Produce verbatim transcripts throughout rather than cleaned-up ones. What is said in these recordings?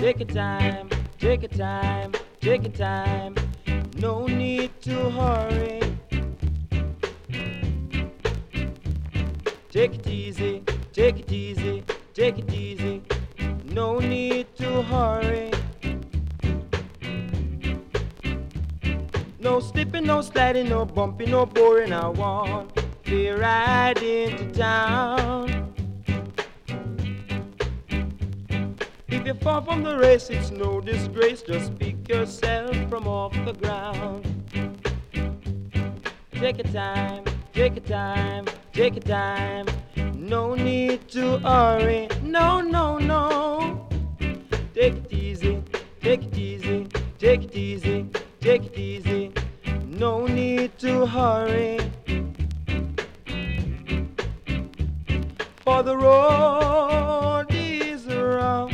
Take your time, take your time, take your time. No need to hurry. Take it easy, take it easy, take it easy. No need to hurry. No slipping, no sliding, no bumping, no boring. I want to ride into town. If you fall from the race, it's no disgrace. Just pick yourself from off the ground. Take your time, take your time, take your time. No need to hurry. No, no, no. Take it easy, take it easy, take it easy, take it easy. No need to hurry. For the road is rough,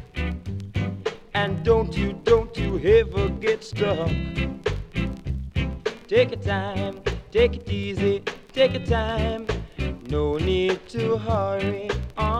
and don't you, don't you ever get stuck. Take your time, take it easy, take your time. No need to hurry.